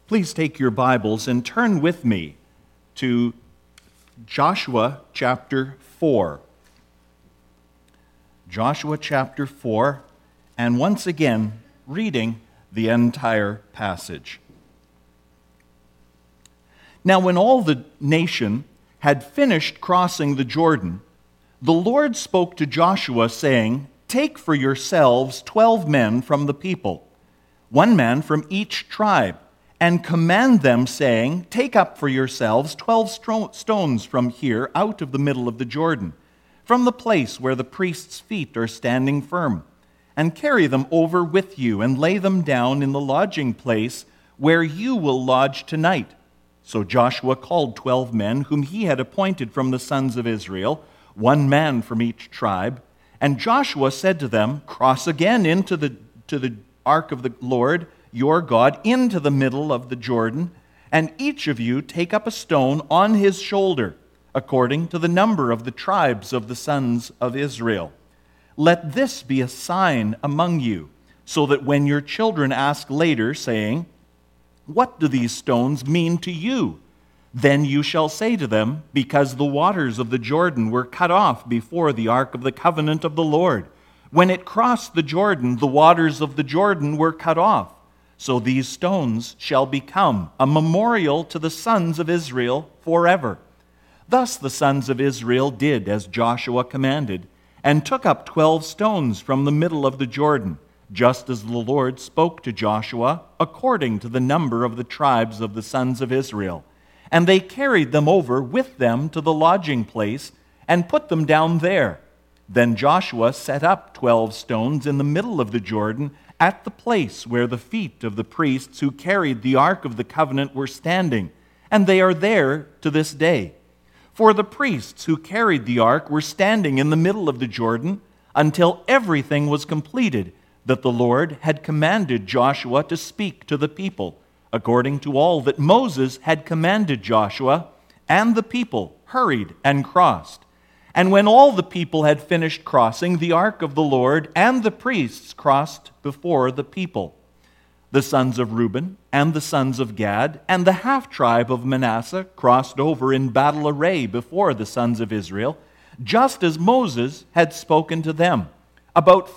Please take your Bibles and turn with me to Joshua chapter 4. Joshua chapter 4, and once again, reading the entire passage. Now, when all the nation had finished crossing the Jordan, the Lord spoke to Joshua, saying, "Take for yourselves 12 men from the people, 1 man from each tribe, and command them, saying, Take up for yourselves 12 stones from here out of the middle of the Jordan, from the place where the priest's feet are standing firm, and carry them over with you, and lay them down in the lodging place where you will lodge tonight." So Joshua called 12 men whom he had appointed from the sons of Israel, 1 man from each tribe. And Joshua said to them, "Cross again into the ark of the Lord your God into the middle of the Jordan, and each of you take up a stone on his shoulder, according to the number of the tribes of the sons of Israel. Let this be a sign among you, so that when your children ask later, saying, 'What do these stones mean to you?' then you shall say to them, 'Because the waters of the Jordan were cut off before the ark of the covenant of the Lord. When it crossed the Jordan, the waters of the Jordan were cut off. So these stones shall become a memorial to the sons of Israel forever.' Thus the sons of Israel did as Joshua commanded, and took up 12 stones from the middle of the Jordan, just as the Lord spoke to Joshua, according to the number of the tribes of the sons of Israel. And they carried them over with them to the lodging place, and put them down there. Then Joshua set up 12 stones in the middle of the Jordan, at the place where the feet of the priests who carried the ark of the covenant were standing, and they are there to this day. For the priests who carried the ark were standing in the middle of the Jordan until everything was completed that the Lord had commanded Joshua to speak to the people, according to all that Moses had commanded Joshua, and the people hurried and crossed. And when all the people had finished crossing, the ark of the Lord and the priests crossed before the people. The sons of Reuben and the sons of Gad and the half-tribe of Manasseh crossed over in battle array before the sons of Israel, just as Moses had spoken to them. About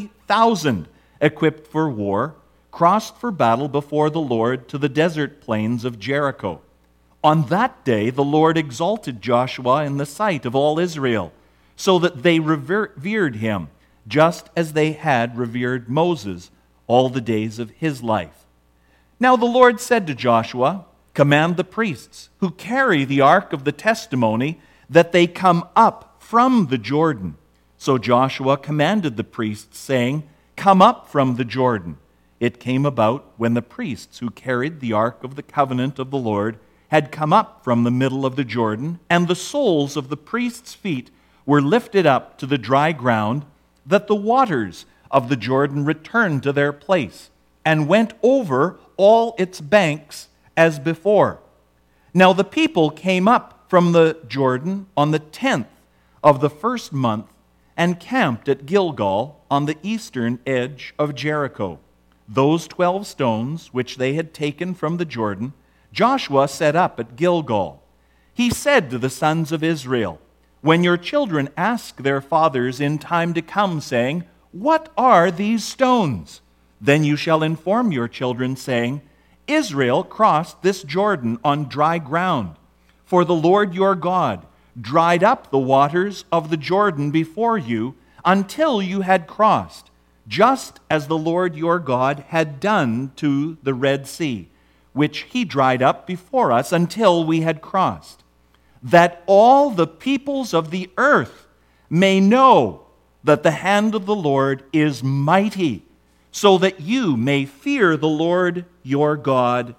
40,000 equipped for war crossed for battle before the Lord to the desert plains of Jericho. On that day the Lord exalted Joshua in the sight of all Israel, so that they revered him, just as they had revered Moses all the days of his life. Now the Lord said to Joshua, "Command the priests who carry the ark of the testimony that they come up from the Jordan." So Joshua commanded the priests, saying, "Come up from the Jordan." It came about when the priests who carried the ark of the covenant of the Lord had come up from the middle of the Jordan, and the soles of the priests' feet were lifted up to the dry ground, that the waters of the Jordan returned to their place, and went over all its banks as before. Now the people came up from the Jordan on the 10th of the first month, and camped at Gilgal on the eastern edge of Jericho. Those 12 stones which they had taken from the Jordan, Joshua set up at Gilgal. He said to the sons of Israel, "When your children ask their fathers in time to come, saying, 'What are these stones?' then you shall inform your children, saying, 'Israel crossed this Jordan on dry ground. For the Lord your God dried up the waters of the Jordan before you until you had crossed, just as the Lord your God had done to the Red Sea, which he dried up before us until we had crossed, that all the peoples of the earth may know that the hand of the Lord is mighty, so that you may fear the Lord your God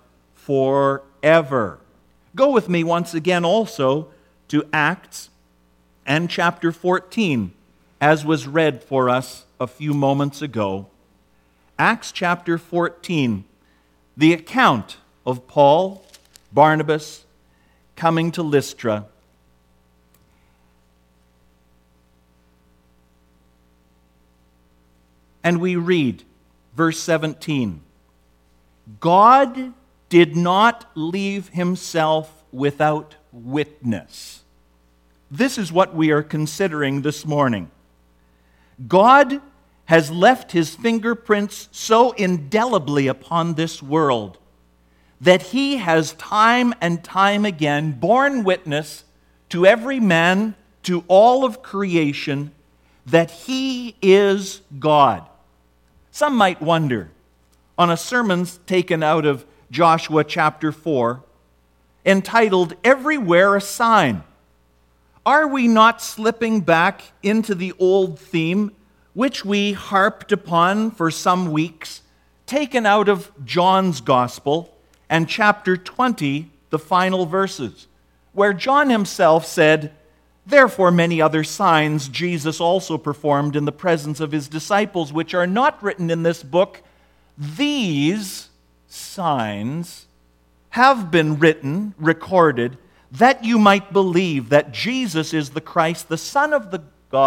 forever." Go with me once again also to Acts and chapter 14, as was read for us a few moments ago. Acts chapter 14, the account of Paul, Barnabas, coming to Lystra. And we read, verse 17, "God did not leave himself without witness. This is what we are considering this morning. God has left his fingerprints so indelibly upon this world that he has time and time again borne witness to every man, to all of creation, that he is God. Some might wonder, on a sermon taken out of Joshua chapter 4, entitled "Everywhere a Sign," are we not slipping back into the old theme which we harped upon for some weeks, taken out of John's Gospel and chapter 20, the final verses, where John himself said, "Therefore many other signs Jesus also performed in the presence of his disciples, which are not written in this book. These signs have been written, recorded, that you might believe that Jesus is the Christ, the Son of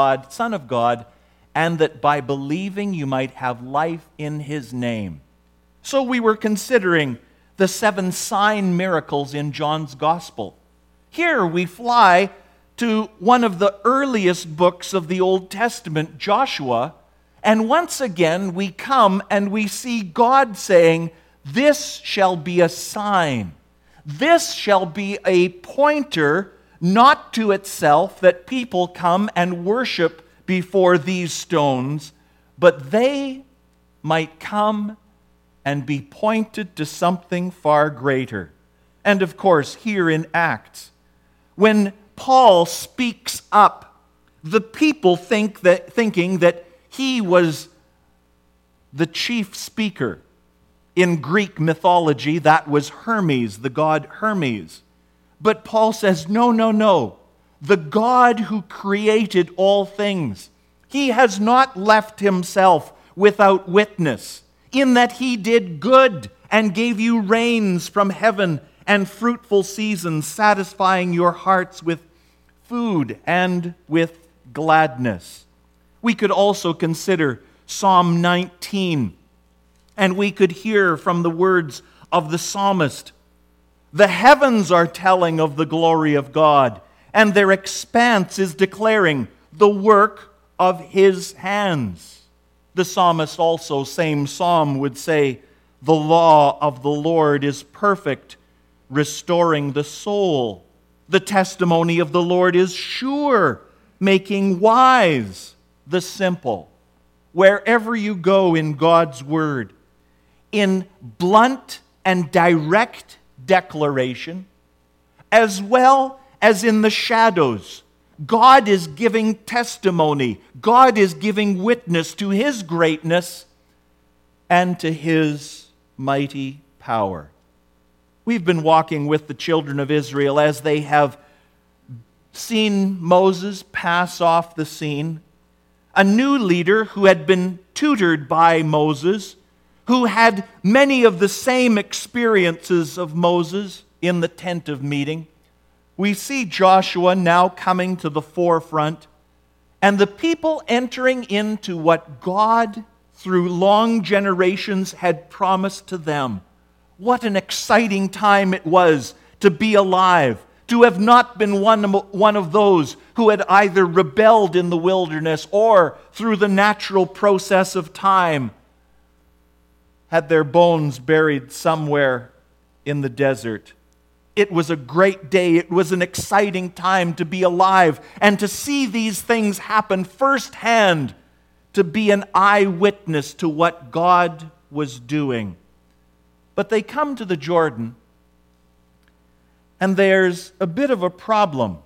God, and that by believing you might have life in his name." So we were considering the 7 sign miracles in John's Gospel. Here we fly to one of the earliest books of the Old Testament, Joshua, and once again we come and we see God saying, "This shall be a sign. This shall be a pointer, not to itself, that people come and worship before these stones, but they might come and be pointed to something far greater." And of course, here in Acts, when Paul speaks up, the people thinking that he was the chief speaker. In Greek mythology, that was Hermes, the god Hermes. But Paul says, no. The God who created all things, he has not left himself without witness, in that he did good and gave you rains from heaven and fruitful seasons, satisfying your hearts with food and with gladness. We could also consider Psalm 19, and we could hear from the words of the psalmist, "The heavens are telling of the glory of God, and their expanse is declaring the work of his hands." The psalmist also, same psalm, would say, "The law of the Lord is perfect, restoring the soul. The testimony of the Lord is sure, making wise the simple." Wherever you go in God's word, in blunt and direct declaration, as well as in the shadows, God is giving testimony. God is giving witness to his greatness and to his mighty power. We've been walking with the children of Israel as they have seen Moses pass off the scene, a new leader who had been tutored by Moses, who had many of the same experiences of Moses in the tent of meeting. We see Joshua now coming to the forefront, and the people entering into what God, through long generations, had promised to them. What an exciting time it was to be alive, to have not been one of those who had either rebelled in the wilderness or, through the natural process of time, had their bones buried somewhere in the desert. It was a great day. It was an exciting time to be alive and to see these things happen firsthand, to be an eyewitness to what God was doing. But they come to the Jordan, and there's a bit of a problem.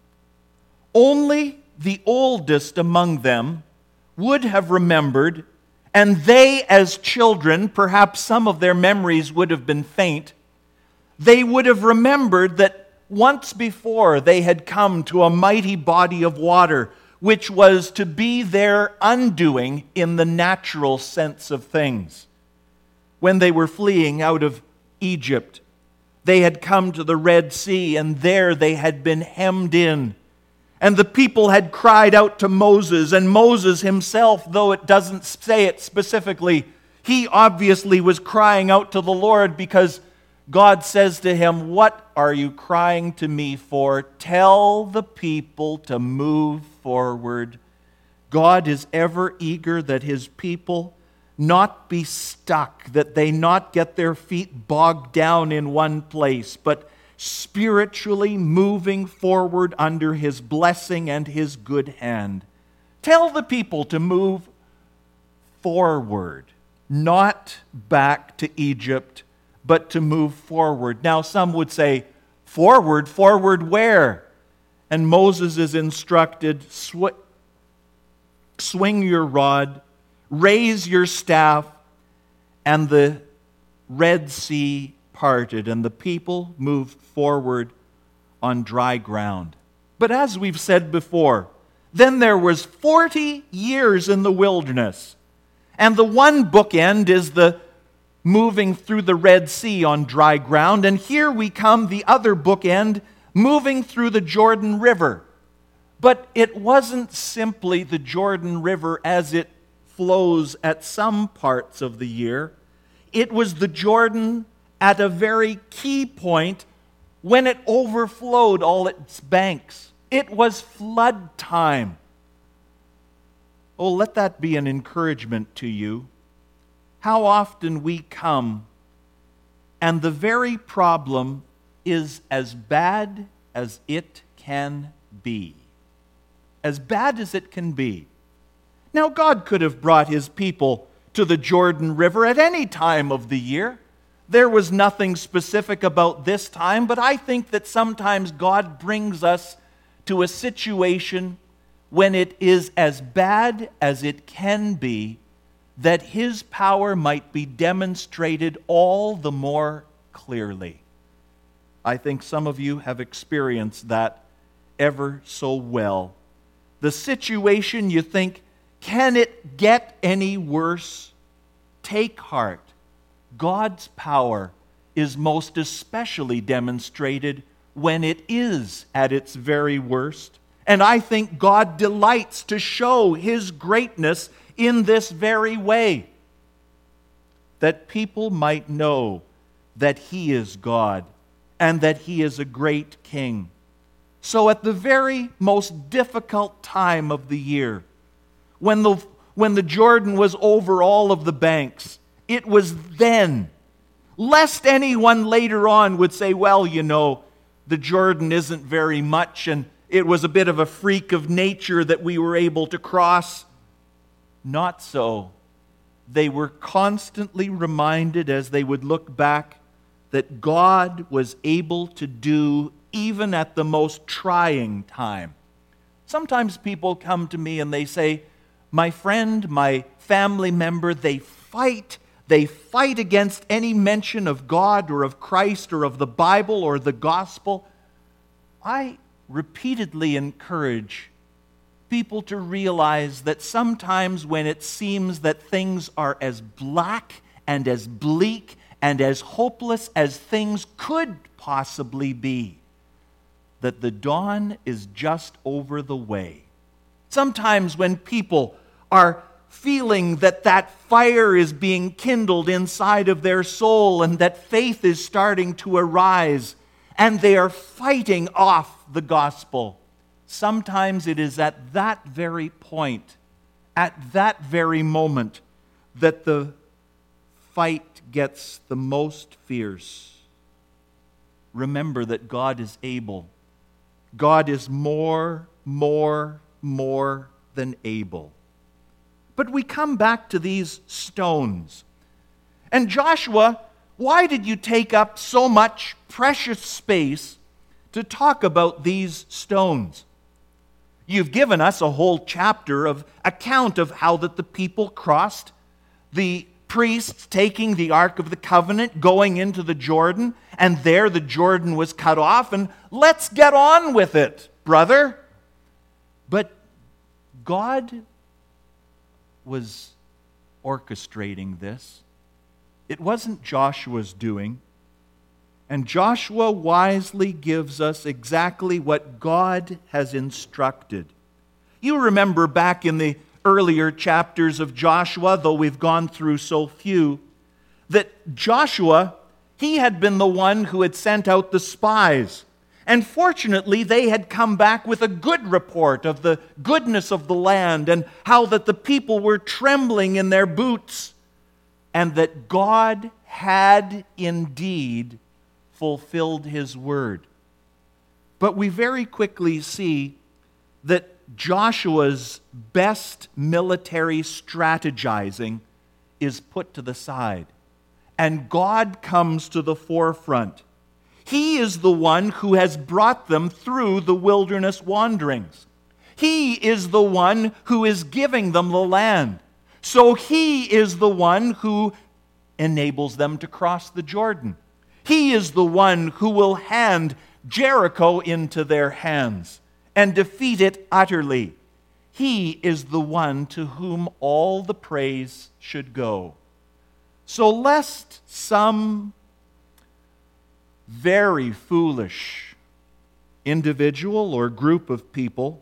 Only the oldest among them would have remembered, and they as children, perhaps some of their memories would have been faint, they would have remembered that once before they had come to a mighty body of water, which was to be their undoing in the natural sense of things. When they were fleeing out of Egypt, they had come to the Red Sea, and there they had been hemmed in. And the people had cried out to Moses, and Moses himself, though it doesn't say it specifically, he obviously was crying out to the Lord because God says to him, "What are you crying to me for? Tell the people to move forward." God is ever eager that his people not be stuck, that they not get their feet bogged down in one place, but spiritually moving forward under his blessing and his good hand. Tell the people to move forward, not back to Egypt, but to move forward. Now, some would say, forward? Forward where? And Moses is instructed, swing your rod, raise your staff, and the Red Sea parted, and the people moved forward on dry ground. But as we've said before, then there was 40 years in the wilderness, and the one bookend is the moving through the Red Sea on dry ground, and here we come, the other bookend, moving through the Jordan River. But it wasn't simply the Jordan River as it flows at some parts of the year. It was the Jordan at a very key point when it overflowed all its banks. It was flood time. Oh, let that be an encouragement to you. How often we come and the very problem is as bad as it can be. As bad as it can be. Now, God could have brought his people to the Jordan River at any time of the year. There was nothing specific about this time, but I think that sometimes God brings us to a situation when it is as bad as it can be, that his power might be demonstrated all the more clearly. I think some of you have experienced that ever so well. The situation you think, can it get any worse? Take heart. God's power is most especially demonstrated when it is at its very worst. And I think God delights to show his greatness in this very way, that people might know that he is God and that he is a great king. So at the very most difficult time of the year, when the Jordan was over all of the banks, it was then, lest anyone later on would say, well, you know, the Jordan isn't very much, and it was a bit of a freak of nature that we were able to cross. Not so. They were constantly reminded as they would look back that God was able to do even at the most trying time. Sometimes people come to me and they say, my friend, my family member, they fight against any mention of God or of Christ or of the Bible or the gospel. I repeatedly encourage people to realize that sometimes when it seems that things are as black and as bleak and as hopeless as things could possibly be, that the dawn is just over the way. Sometimes when people are feeling that that fire is being kindled inside of their soul and that faith is starting to arise and they are fighting off the gospel, sometimes it is at that very point, at that very moment, that the fight gets the most fierce. Remember that God is able. God is more than able. But we come back to these stones. And Joshua, why did you take up so much precious space to talk about these stones? You've given us a whole chapter of account of how that the people crossed, the priests taking the Ark of the Covenant, going into the Jordan, and there the Jordan was cut off, and let's get on with it, brother. But God was orchestrating this. It wasn't Joshua's doing. And Joshua wisely gives us exactly what God has instructed. You remember back in the earlier chapters of Joshua, though we've gone through so few, that Joshua, He had been the one who had sent out the spies. And fortunately, they had come back with a good report of the goodness of the land and how that the people were trembling in their boots and that God had indeed fulfilled His word. But we very quickly see that Joshua's best military strategizing is put to the side, and God comes to the forefront. He is the one who has brought them through the wilderness wanderings. He is the one who is giving them the land. So He is the one who enables them to cross the Jordan. He is the one who will hand Jericho into their hands and defeat it utterly. He is the one to whom all the praise should go. So lest some very foolish individual or group of people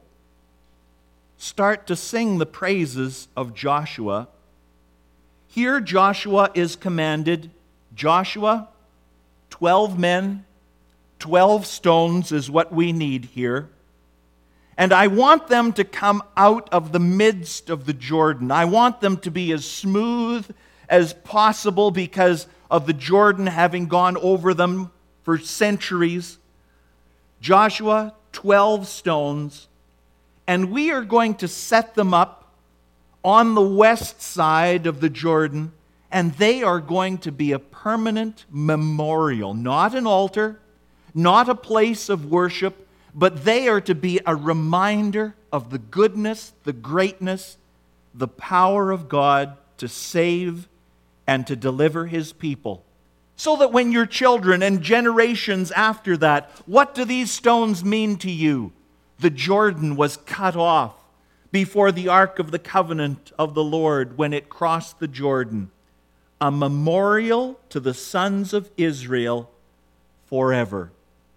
start to sing the praises of Joshua, here Joshua is commanded, Joshua, 12 men, 12 stones is what we need here. And I want them to come out of the midst of the Jordan. I want them to be as smooth as possible because of the Jordan having gone over them for centuries. Joshua, 12 stones, and we are going to set them up on the west side of the Jordan, and they are going to be a permanent memorial, not an altar, not a place of worship, but they are to be a reminder of the goodness, the greatness, the power of God to save and to deliver His people. So that when your children and generations after that, what do these stones mean to you? The Jordan was cut off before the Ark of the Covenant of the Lord when it crossed the Jordan. A memorial to the sons of Israel forever.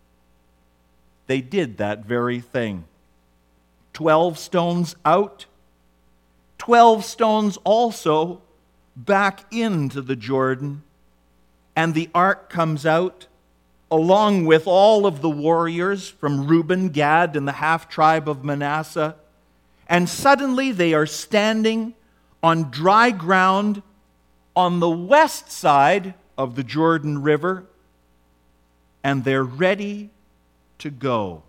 They did that very thing. 12 stones out, 12 stones also back into the Jordan, and the ark comes out along with all of the warriors from Reuben, Gad, and the half-tribe of Manasseh, and suddenly they are standing on dry ground on the west side of the Jordan River, and they're ready to go.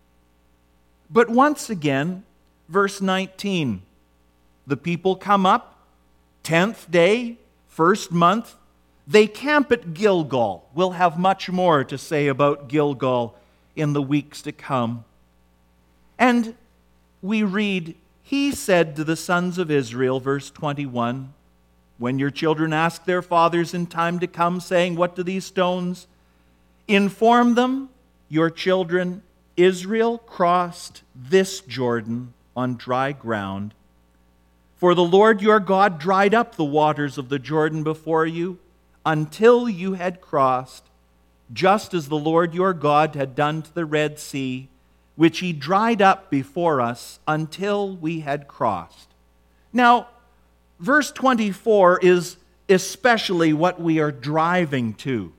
But once again, verse 19, the people come up, 10th day, first month, they camp at Gilgal. We'll have much more to say about Gilgal in the weeks to come. And we read, He said to the sons of Israel, verse 21, when your children ask their fathers in time to come, saying, what do these stones? Inform them, your children, Israel crossed this Jordan on dry ground. For the Lord your God dried up the waters of the Jordan before you until you had crossed, just as the Lord your God had done to the Red Sea, which He dried up before us until we had crossed. Now, verse 24 is especially what we are driving to.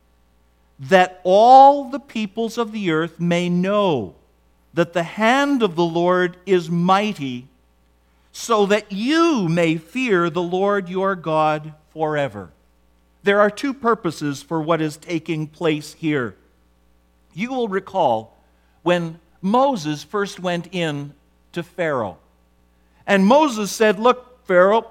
That all the peoples of the earth may know that the hand of the Lord is mighty, so that you may fear the Lord your God forever. There are two purposes for what is taking place here. You will recall when Moses first went in to Pharaoh. And Moses said, look, Pharaoh,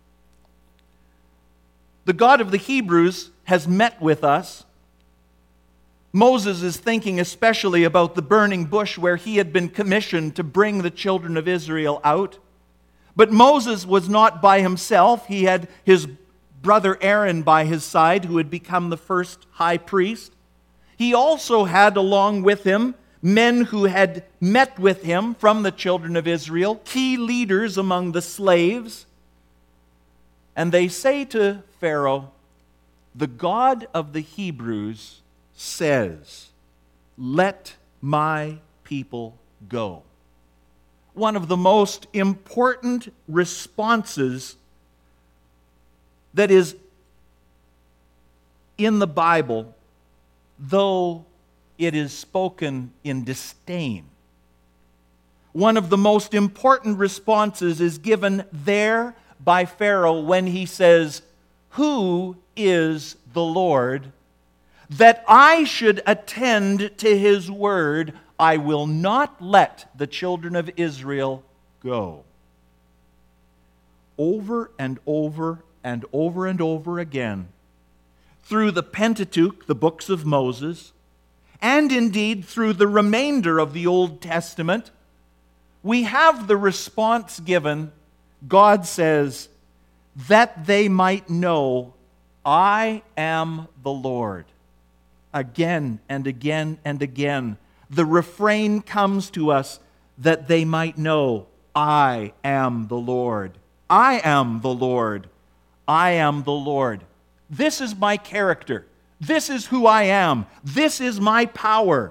the God of the Hebrews has met with us. Moses is thinking especially about the burning bush where he had been commissioned to bring the children of Israel out. But Moses was not by himself. He had his brother Aaron by his side, who had become the first high priest. He also had along with him men who had met with him from the children of Israel, key leaders among the slaves. And they say to Pharaoh, the God of the Hebrews says, let my people go. One of the most important responses that is in the Bible, though it is spoken in disdain, one of the most important responses is given there by Pharaoh when he says, "Who is the Lord, that I should attend to his word? I will not let the children of Israel go." Over and over and over and over again, through the Pentateuch, the books of Moses, and indeed through the remainder of the Old Testament, we have the response given. God says, "That they might know I am the Lord." Again and again and again, the refrain comes to us, that they might know I am the Lord. I am the Lord. I am the Lord. This is my character. This is who I am. This is my power.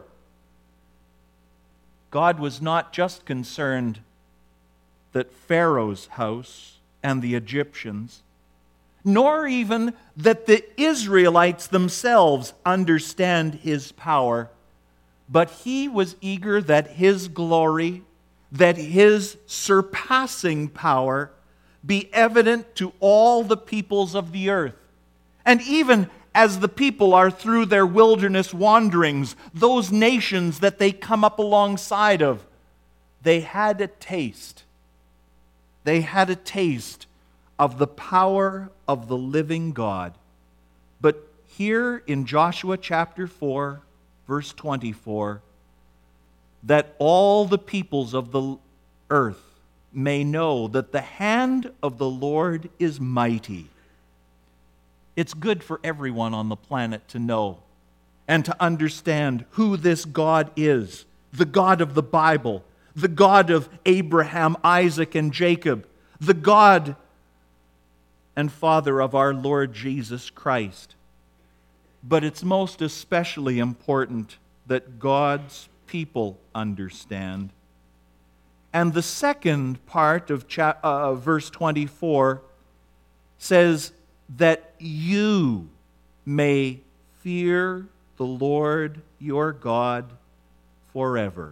God was not just concerned that Pharaoh's house and the Egyptians, nor even that the Israelites themselves understand his power, but he was eager that his glory, that his surpassing power, be evident to all the peoples of the earth. And even as the people are through their wilderness wanderings, those nations that they come up alongside of, they had a taste. They had a taste of the power of the living God. But here in Joshua chapter 4, verse 24, that all the peoples of the earth may know that the hand of the Lord is mighty. It's good for everyone on the planet to know and to understand who this God is, the God of the Bible, the God of Abraham, Isaac, and Jacob, the God and Father of our Lord Jesus Christ. But it's most especially important that God's people understand. And the second part of verse 24 says that you may fear the Lord your God forever.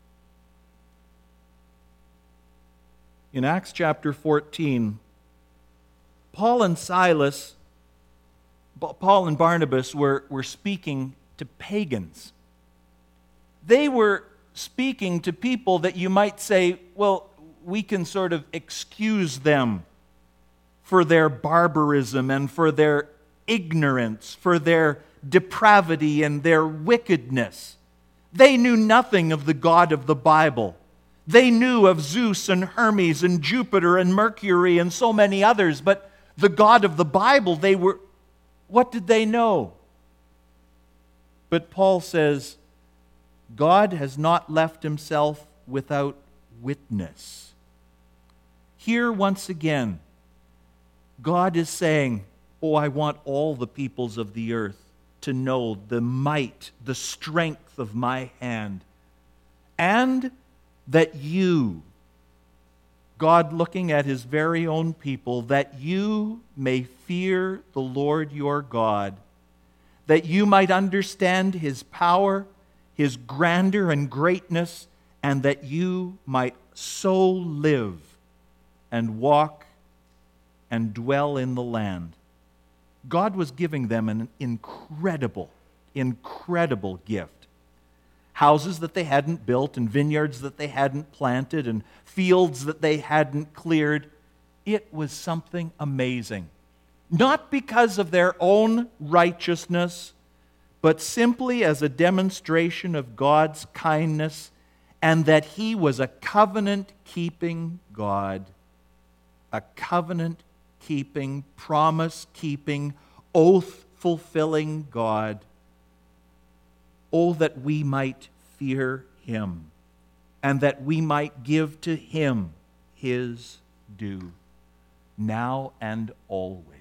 In Acts chapter 14, Paul and Barnabas were speaking to pagans. They were speaking to people that you might say, well, we can sort of excuse them for their barbarism and for their ignorance, for their depravity and their wickedness. They knew nothing of the God of the Bible. They knew of Zeus and Hermes and Jupiter and Mercury and so many others, but the God of the Bible, what did they know? But Paul says, God has not left himself without witness. Here once again, God is saying, I want all the peoples of the earth to know the might, the strength of my hand, and that you, God looking at his very own people, that you may fear the Lord your God, that you might understand his power, his grandeur and greatness, and that you might so live and walk and dwell in the land. God was giving them an incredible, incredible gift. Houses that they hadn't built, and vineyards that they hadn't planted, and fields that they hadn't cleared. It was something amazing. Not because of their own righteousness, but simply as a demonstration of God's kindness, and that he was a covenant-keeping God. A covenant-keeping, promise-keeping, oath-fulfilling God. Oh, that we might fear him, and that we might give to him his due, now and always.